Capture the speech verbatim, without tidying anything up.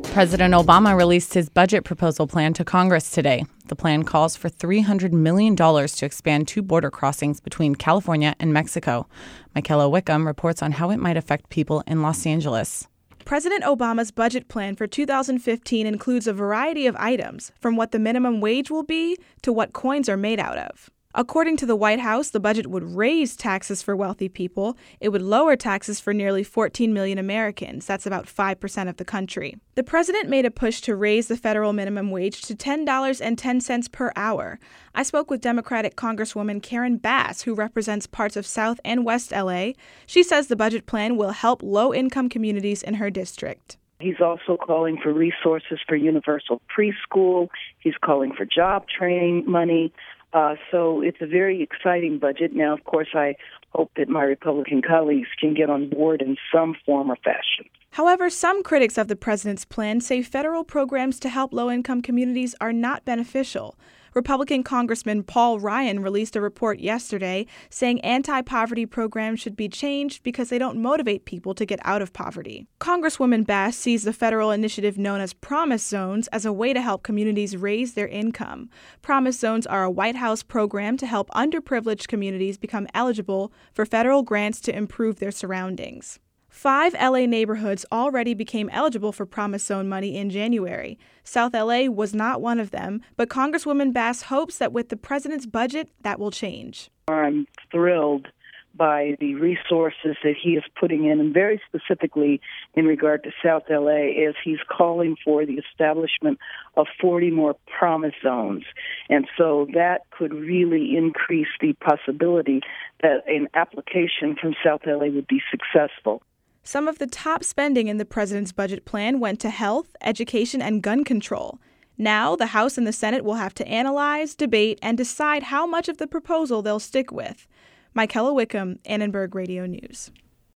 President Obama released his budget proposal plan to Congress today. The plan calls for three hundred million dollars to expand two border crossings between California and Mexico. Michaela Wickham reports on how it might affect people in Los Angeles. President Obama's budget plan for two thousand fifteen includes a variety of items, from what the minimum wage will be to what coins are made out of. According to the White House, the budget would raise taxes for wealthy people. It would lower taxes for nearly fourteen million Americans. That's about five percent of the country. The president made a push to raise the federal minimum wage to ten dollars and ten cents per hour. I spoke with Democratic Congresswoman Karen Bass, who represents parts of South and West L A. She says the budget plan will help low-income communities in her district. He's also calling for resources for universal preschool. He's calling for job training money. Uh, so it's a very exciting budget. Now, of course, I hope that my Republican colleagues can get on board in some form or fashion. However, some critics of the president's plan say federal programs to help low-income communities are not beneficial. Republican Congressman Paul Ryan released a report yesterday saying anti-poverty programs should be changed because they don't motivate people to get out of poverty. Congresswoman Bass sees the federal initiative known as Promise Zones as a way to help communities raise their income. Promise Zones are a White House program to help underprivileged communities become eligible for federal grants to improve their surroundings. Five L A neighborhoods already became eligible for Promise Zone money in January. South L A was not one of them, but Congresswoman Bass hopes that with the president's budget, that will change. I'm thrilled by the resources that he is putting in, and very specifically in regard to South L A, as he's calling for the establishment of forty more Promise Zones. And so that could really increase the possibility that an application from South L A would be successful. Some of the top spending in the president's budget plan went to health, education, and gun control. Now, the House and the Senate will have to analyze, debate, and decide how much of the proposal they'll stick with. Michaela Wickham, Annenberg Radio News.